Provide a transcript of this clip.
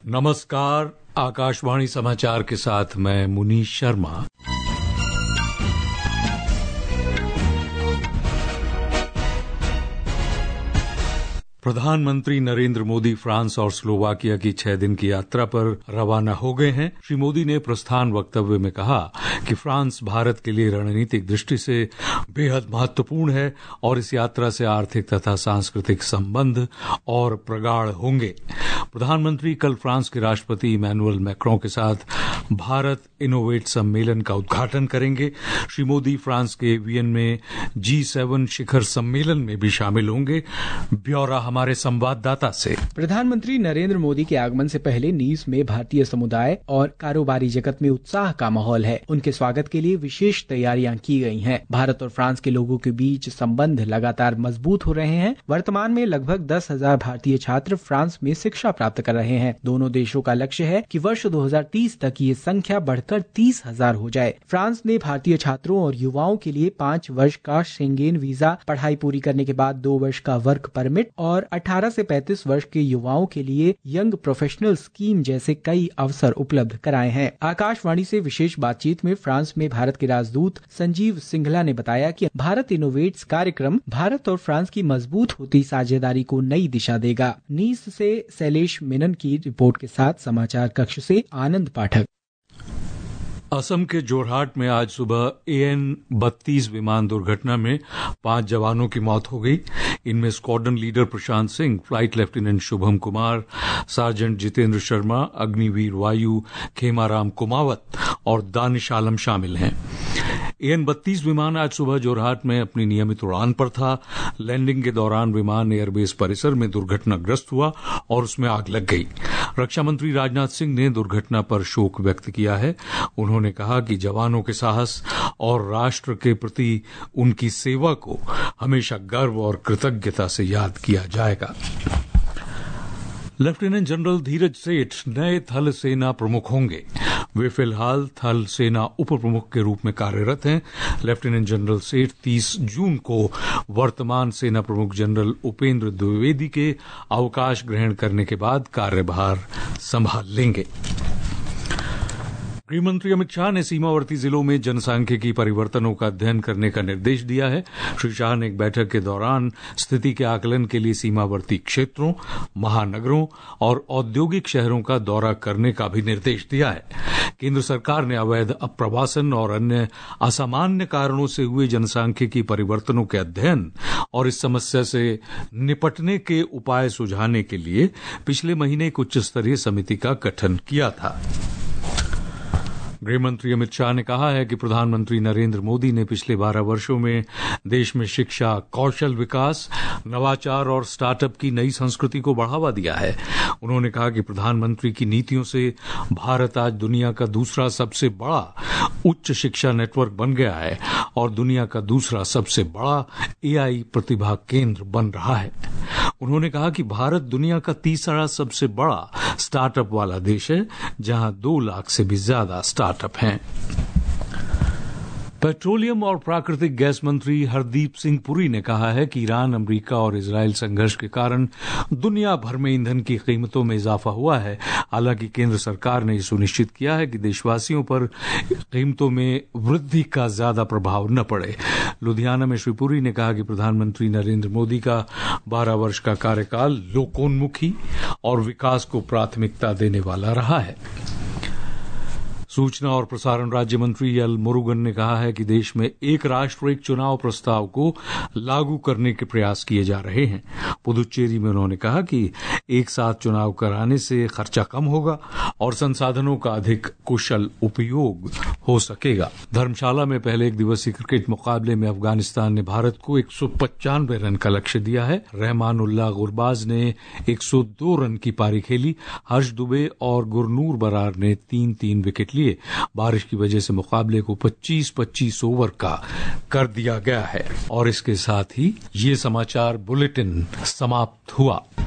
नमस्कार, आकाशवाणी समाचार के साथ मैं मुनीश शर्मा। प्रधानमंत्री नरेंद्र मोदी फ्रांस और स्लोवाकिया की 6 दिन की यात्रा पर रवाना हो गए हैं। श्री मोदी ने प्रस्थान वक्तव्य में कहा कि फ्रांस भारत के लिए रणनीतिक दृष्टि से बेहद महत्वपूर्ण है और इस यात्रा से आर्थिक तथा सांस्कृतिक संबंध और प्रगाढ़ होंगे। प्रधानमंत्री कल फ्रांस के राष्ट्रपति इमैनुअल मैक्रों के साथ भारत इनोवेट सम्मेलन का उद्घाटन करेंगे। श्री मोदी फ्रांस के वियन में G7 शिखर सम्मेलन में भी शामिल होंगे। ब्यौरा हमारे संवाददाता से। प्रधानमंत्री नरेंद्र मोदी के आगमन से पहले नीस में भारतीय समुदाय और कारोबारी जगत में उत्साह का माहौल है। उनके स्वागत के लिए विशेष तैयारियां की गई हैं। भारत और फ्रांस के लोगों के बीच संबंध लगातार मजबूत हो रहे हैं। वर्तमान में लगभग 10,000 भारतीय छात्र फ्रांस में शिक्षा प्राप्त कर रहे हैं। दोनों देशों का लक्ष्य है कि वर्ष 2030 तक ये संख्या बढ़कर 30,000 हो जाए। फ्रांस ने भारतीय छात्रों और युवाओं के लिए 5 वर्ष का शेंगेन वीजा, पढ़ाई पूरी करने के बाद 2 वर्ष का वर्क परमिट और 18 से 35 वर्ष के युवाओं के लिए यंग प्रोफेशनल स्कीम जैसे कई अवसर उपलब्ध कराए हैं। आकाशवाणी से विशेष बातचीत में फ्रांस में भारत के राजदूत संजीव सिंघला ने बताया कि भारत इनोवेट्स कार्यक्रम भारत और फ्रांस की मजबूत होती साझेदारी को नई दिशा देगा। नीस से शैलेश मेनन की रिपोर्ट के साथ समाचार कक्ष से आनंद पाठक। असम के जोरहाट में आज सुबह AN-32 विमान दुर्घटना में 5 जवानों की मौत हो गई। इनमें squadron leader Prashant Singh, flight lieutenant Shubham Kumar, sergeant Jitendra Sharma, Agniveer Vayu Khemaram Kumawat और दानिश आलम शामिल हैं। AN-32 विमान आज सुबह जोरहाट में अपनी नियमित उड़ान पर था। लैंडिंग के दौरान विमान एयरबेस परिसर में दुर्घटनाग्रस्त हुआ और उसमें आग लग गई। रक्षा मंत्री राजनाथ सिंह ने दुर्घटना पर शोक व्यक्त किया है। उन्होंने कहा कि जवानों के साहस और राष्ट्र के प्रति उनकी सेवा को हमेशा गर्व और कृतज्ञता से याद किया जाएगा। लेफ्टिनेंट जनरल धीरज सेठ नए थल सेना प्रमुख होंगे। वे फिलहाल थल सेना उप प्रमुख के रूप में कार्यरत हैं। लेफ्टिनेंट जनरल सेठ 30 जून को वर्तमान सेना प्रमुख जनरल उपेंद्र द्विवेदी के अवकाश ग्रहण करने के बाद कार्यभार संभाल लेंगे। गृहमंत्री अमित शाह ने सीमावर्ती जिलों में जनसांख्यिकी परिवर्तनों का अध्ययन करने का निर्देश दिया है। श्री शाह ने एक बैठक के दौरान स्थिति के आकलन के लिए सीमावर्ती क्षेत्रों, महानगरों और औद्योगिक शहरों का दौरा करने का भी निर्देश दिया है। केंद्र सरकार ने अवैध अप्रवासन और अन्य असामान्य कारणों से हुए जनसांख्यिकी परिवर्तनों के अध्ययन और इस समस्या से निपटने के उपाय सुझाने के लिए पिछले महीने एक उच्च स्तरीय समिति का गठन किया था। गृहमंत्री अमित शाह ने कहा है कि प्रधानमंत्री नरेंद्र मोदी ने पिछले 12 वर्षों में देश में शिक्षा, कौशल विकास, नवाचार और स्टार्टअप की नई संस्कृति को बढ़ावा दिया है। उन्होंने कहा कि प्रधानमंत्री की नीतियों से भारत आज दुनिया का दूसरा सबसे बड़ा उच्च शिक्षा नेटवर्क बन गया है और दुनिया का दूसरा सबसे बड़ा AI प्रतिभा केंद्र बन रहा है। उन्होंने कहा कि भारत दुनिया का तीसरा सबसे बड़ा स्टार्टअप वाला देश है, जहां 2 लाख से भी ज्यादा स्टार्टअप हैं। पेट्रोलियम और प्राकृतिक गैस मंत्री हरदीप सिंह पुरी ने कहा है कि ईरान, अमेरिका और इजरायल संघर्ष के कारण दुनिया भर में ईंधन की कीमतों में इजाफा हुआ है। हालांकि केंद्र सरकार ने सुनिश्चित किया है कि देशवासियों पर कीमतों में वृद्धि का ज्यादा प्रभाव न पड़े। लुधियाना में श्री पुरी ने कहा कि प्रधानमंत्री नरेंद्र मोदी का 12 वर्ष का कार्यकाल लोकोन्मुखी और विकास को प्राथमिकता देने वाला रहा है। सूचना और प्रसारण राज्य मंत्री एल मुरुगन ने कहा है कि देश में एक राष्ट्र एक चुनाव प्रस्ताव को लागू करने के प्रयास किए जा रहे हैं। पुदुचेरी में उन्होंने कहा कि एक साथ चुनाव कराने से खर्चा कम होगा और संसाधनों का अधिक कुशल उपयोग हो सकेगा। धर्मशाला में पहले एक दिवसीय क्रिकेट मुकाबले में अफगानिस्तान ने भारत को 195 रन का लक्ष्य दिया है। रहमानुल्लाह गुरबाज ने 102 रन की पारी खेली। हर्ष दुबे और गुरनूर बरार ने 3-3 विकेट लिए। बारिश की वजह से मुकाबले को 25-25 ओवर का कर दिया गया है। और इसके साथ ही ये समाचार बुलेटिन समाप्त हुआ।